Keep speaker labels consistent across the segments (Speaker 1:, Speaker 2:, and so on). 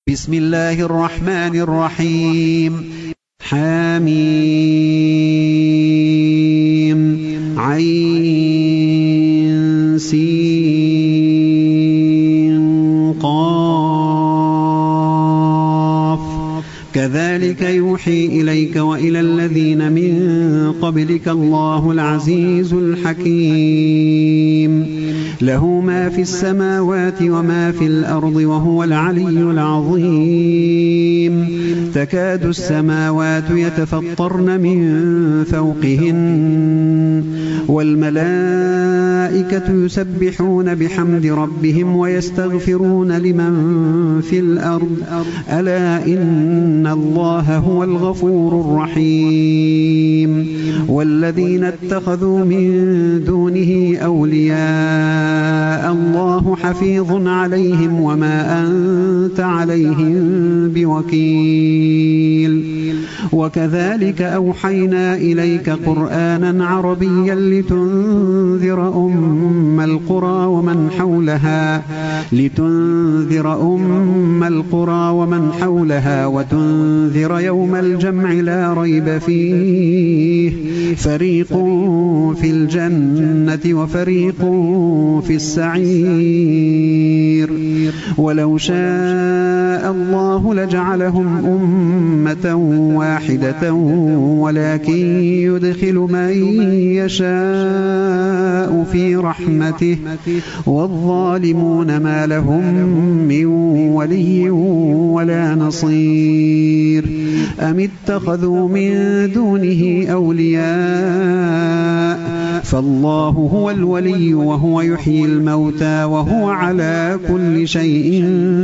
Speaker 1: بسم الله الرحمن الرحيم. حميم عين سين قاف كذلك يوحي إليك وإلى الذين من قبلك الله العزيز الحكيم. له ما في السماوات وما في الأرض وهو العلي العظيم. تكاد السماوات يتفطرن من فوقهن والملائكة يسبحون بحمد ربهم ويستغفرون لمن في الأرض ألا إن الله هو الغفور الرحيم. والذين اتخذوا من دونه أولياء الله حفيظ عليهم وما أنت عليهم بوكيل. وكذلك أوحينا إليك قرآنا عربيا لتنذر أم القرى ومن حولها وتنذر يوم الجمع لا ريب فيه فريق في الجنة وفريق في السعير. ولو شاء الله لجعلهم أمة واحدة ولكن يدخل من يشاء في رحمته والظالمون ما لهم من ولي ولا نصير. أم اتخذوا من دونه أولياء فالله هو الولي وهو يحيي الموتى وهو على كل شيء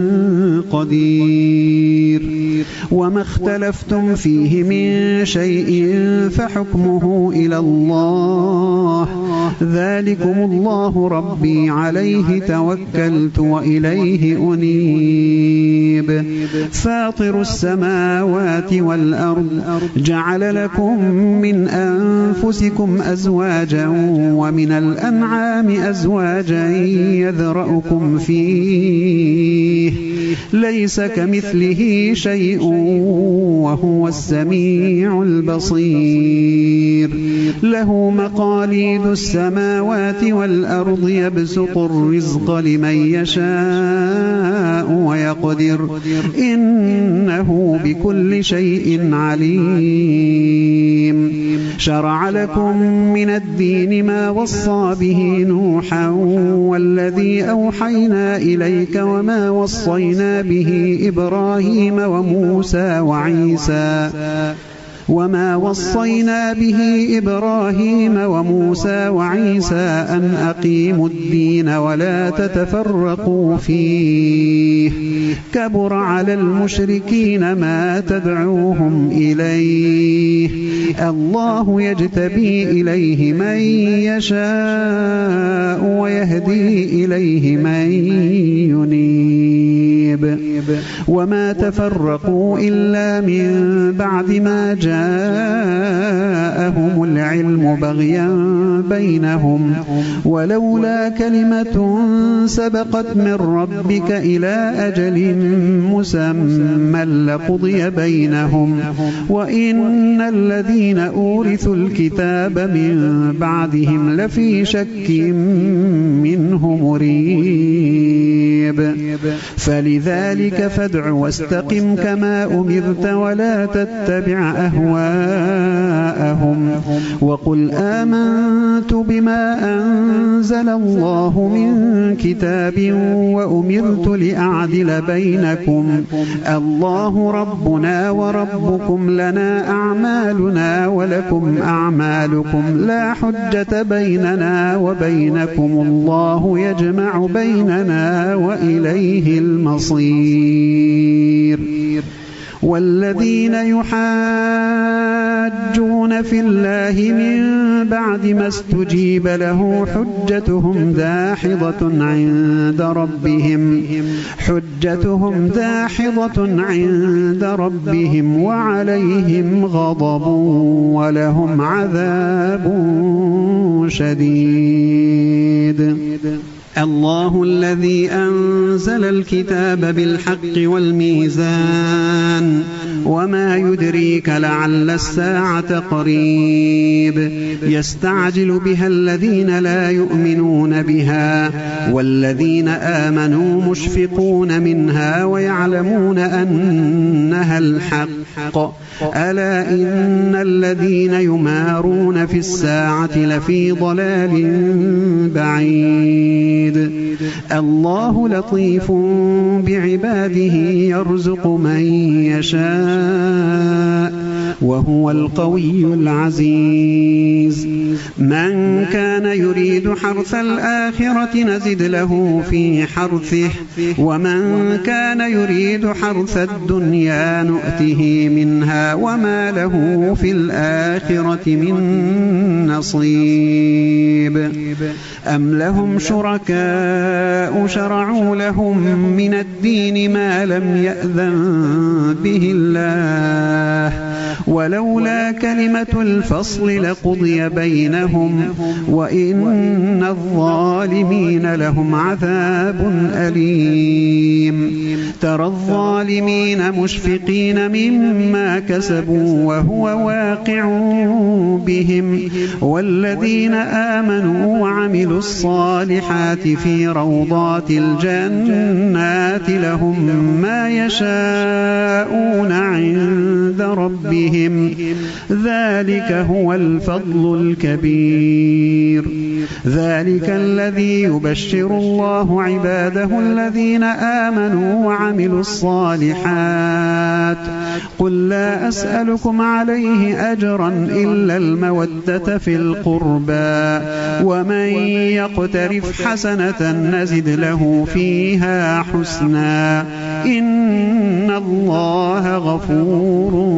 Speaker 1: قدير. وما اختلفتم فيه من شيء فحكمه إلى الله ذلكم الله ربي عليه توكلت وإليه أنيب. فاطر السماوات والأرض جعل لكم من أنفسكم أزواجا ومن الأنعام أزواجا يذرأكم فيه ليس كمثله شيء وهو السميع البصير. له مقاليد السماوات والأرض يبسط الرزق لمن يشاء ويقدر إنه بكل شيء عليم. شرع لكم من الدين ما وصى به نوحا والذي أوحينا إليك وما وصينا به إبراهيم وموسى وعيسى أن أقيموا الدين ولا تتفرقوا فيه كبر على المشركين ما تدعوهم إليه الله يجتبي إليه من يشاء ويهدي إليه من ينيب. وما تفرقوا إلا من بعد ما جاءهم العلم بغيا بينهم ولولا كلمة سبقت من ربك إلى أجل مسمى لقضي بينهم وإن الذين أورثوا الكتاب من بعدهم لفي شك منه مريب. فلذلك فادع واستقم كما أمرت ولا تتبع أهواءهم وقل آمنت بما أنزل الله من كتاب وأمرت لأعدل بينكم الله ربنا وربكم لنا أعمالنا ولكم أعمالكم لا حجة بيننا وبينكم الله يجمع بيننا وإليه المصير. والذين يحاجون في الله من بعد ما استجيب له حجتهم داحضة عند ربهم وعليهم غضب ولهم عذاب شديد. الله الذي أنزل الكتاب بالحق والميزان وما يدريك لعل الساعة قريب يستعجل بها الذين لا يؤمنون بها والذين آمنوا مشفقون منها ويعلمون أنها الحق ألا إن الذين يمارون في الساعة لفي ضلال بعيد الله لطيف بعباده يرزق من يشاء وهو القوي العزيز من كان يريد حرث الآخرة نزد له في حرثه ومن كان يريد حرث الدنيا نؤته منها وما له في الآخرة من نصيب أم لهم شركاء شرعوا لهم من الدين ما لم يأذن به الله ولولا كلمة الفصل لقضي بينهم وإن الظالمين لهم عذاب أليم ترى الظالمين مشفقين مما كسبوا وهو واقع بهم والذين آمنوا وعملوا الصالحات في روضات الجنات لهم ما يشاءون عند ربهم ذلك هو الفضل الكبير ذلك الذي يبشر الله عباده الذين آمنوا وعملوا الصالحات قل لا أسألكم عليه أجرا إلا المودة في القربى ومن يقترف حسنة نزد له فيها حسنا إن الله غفور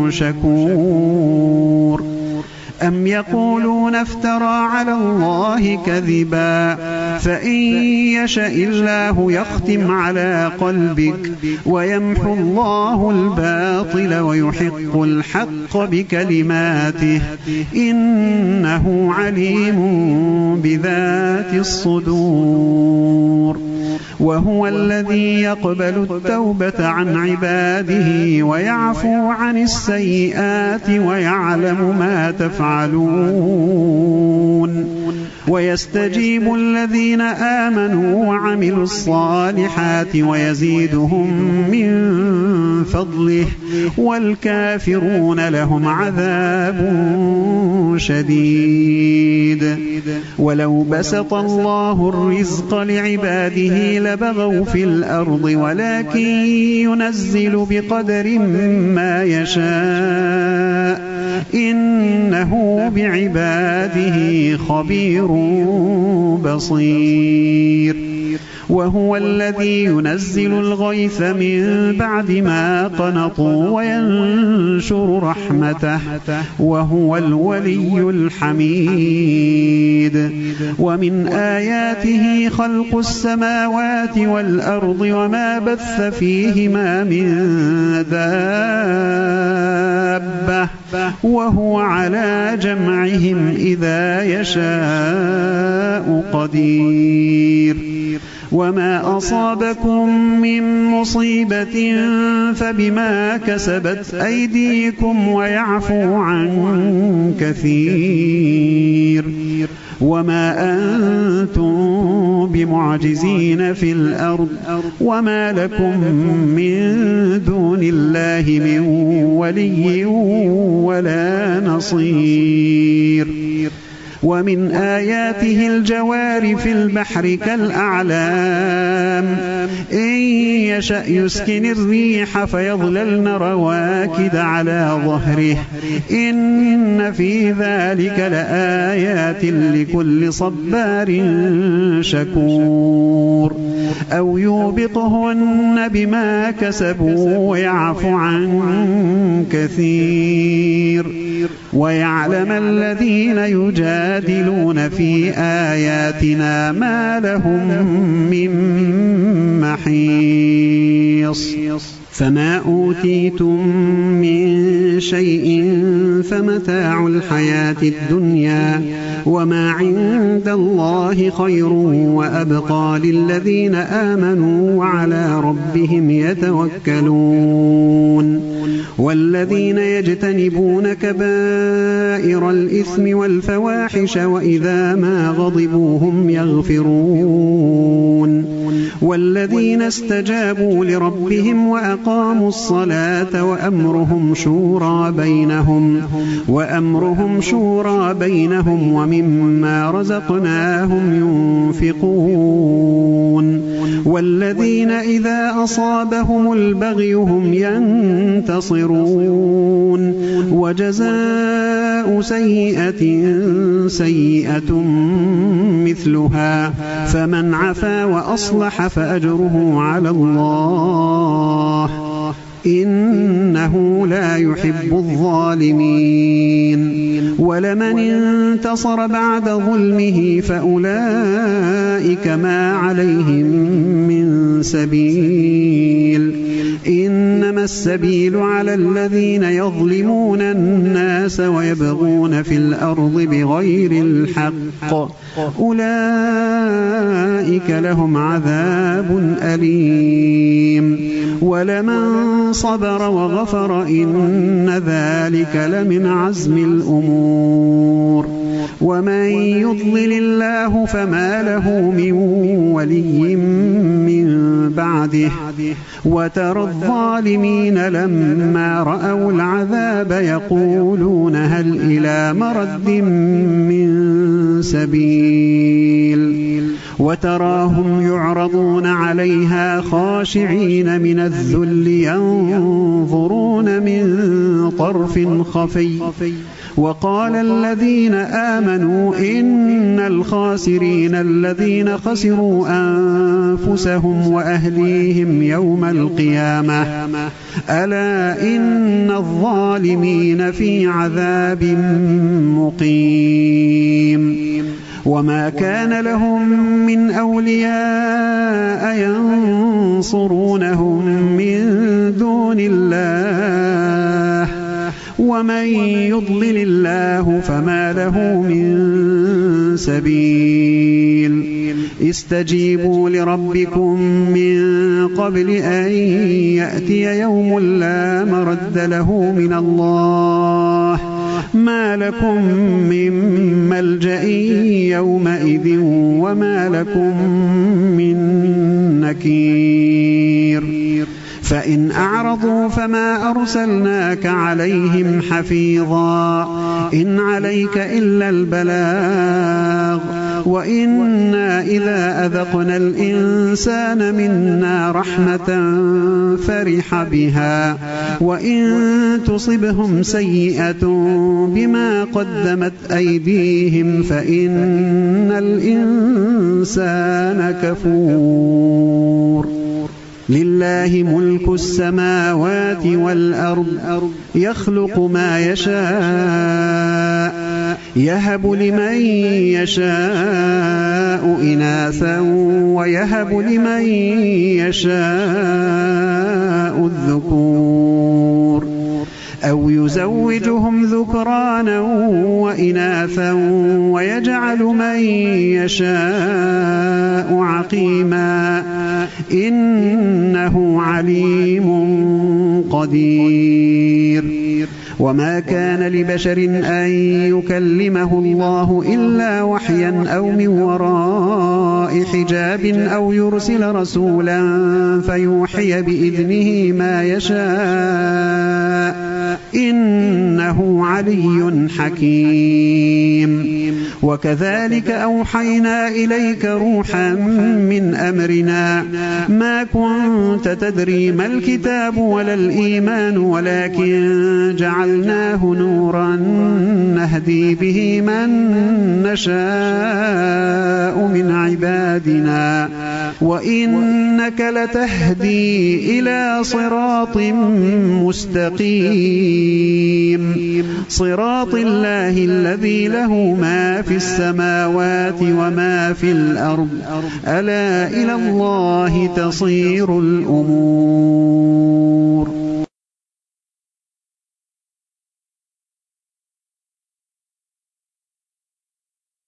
Speaker 1: شكور أم يقولون افترى على الله كذبا فإن يشاء الله يختم على قلبك ويمحو الله الباطل ويحق الحق بكلماته إنه عليم بذات الصدور وهو الذي يقبل التوبة عن عباده ويعفو عن السيئات ويعلم ما تفعلون ويستجيب الذين آمنوا وعملوا الصالحات ويزيدهم من فضله والكافرون لهم عذاب شديد ولو بسط الله الرزق لعباده لبغوا في الأرض ولكن ينزل بقدر ما يشاء إنه بعباده خبير بصير وهو الذي ينزل الغيث من بعد ما قنطوا وينشر رحمته وهو الولي الحميد ومن آياته خلق السماوات والأرض وما بث فيهما من دابة وهو على جمعهم إذا يشاء قدير وما أصابكم من مصيبة فبما كسبت أيديكم ويعفو عن كثير وما أنتم بمعجزين في الأرض وما لكم من دون الله من ولي ولا نصير ومن آياته الجوار في البحر كالأعلام إن يشأ يسكن الريح فيظللن رواكد على ظهره إن في ذلك لآيات لكل صبار شكور أو يوبقهن بما كسبوا ويعفو عن كثير ويعلم الذين يجادلون في آياتنا ما لهم من محيص فما أوتيتم من شيء فمتاع الحياة الدنيا وما عند الله خير وأبقى للذين آمنوا وعلى ربهم يتوكلون والذين يجتنبون كبائر الإثم والفواحش وإذا ما غضبوا هم يغفرون والذين استجابوا لربهم وأقاموا الصلاة وأمرهم شورى بينهم ومما رزقناهم ينفقون والذين إذا أصابهم البغي هم ينتصرون وجزاء سيئة سيئة مثلها فمن عفا وأصلح فأجره على الله إنه لا يحب الظالمين ولمن انتصر بعد ظلمه فأولئك ما عليهم من سبيل إنما السبيل على الذين يظلمون الناس ويبغون في الأرض بغير الحق أولئك لهم عذاب أليم ولمن صبر وغفر إن ذلك لمن عزم الأمور ومن يضلل الله فما له من ولي من بعده وترى الظالمين لما رأوا العذاب يقولون هل إلى مرد من سبيل وتراهم يعرضون عليها خاشعين من الذل ينظرون من طرف خفي وقال الذين آمنوا إن الخاسرين الذين خسروا أنفسهم وأهليهم يوم القيامة ألا إن الظالمين في عذاب مقيم وما كان لهم من أولياء ينصرونهم من دون الله ومن يضلل الله فما له من سبيل استجيبوا لربكم من قبل أن يأتي يوم لا مرد له من الله ما لكم من ملجأ يومئذ وما لكم من نكير فإن أعرضوا فما أرسلناك عليهم حفيظا إن عليك إلا البلاغ وإنا إذا أذقنا الإنسان منا رحمة فرح بها وإن تصبهم سيئة بما قدمت أيديهم فإن الإنسان كفور لله ملك السماوات والأرض يخلق ما يشاء يهب لمن يشاء إناثا ويهب لمن يشاء الذكور أو يزوجهم ذكرانا وإناثا ويجعل من يشاء عقيما إنه عليم قدير وما كان لبشر أن يكلمه الله إلا وحيا أو من وراء حجاب أو يرسل رسولا فيوحي بإذنه ما يشاء إنه علي حكيم وكذلك أوحينا إليك روحا من أمرنا ما كنت تدري ما الكتاب ولا الإيمان ولكن جعلناه نورا نهدي به من نشاء من عبادنا وإنك لتهدي إلى صراط مستقيم صراط الله الذي له ما في السماوات وما في الأرض ألا إلى الله تصير الأمور.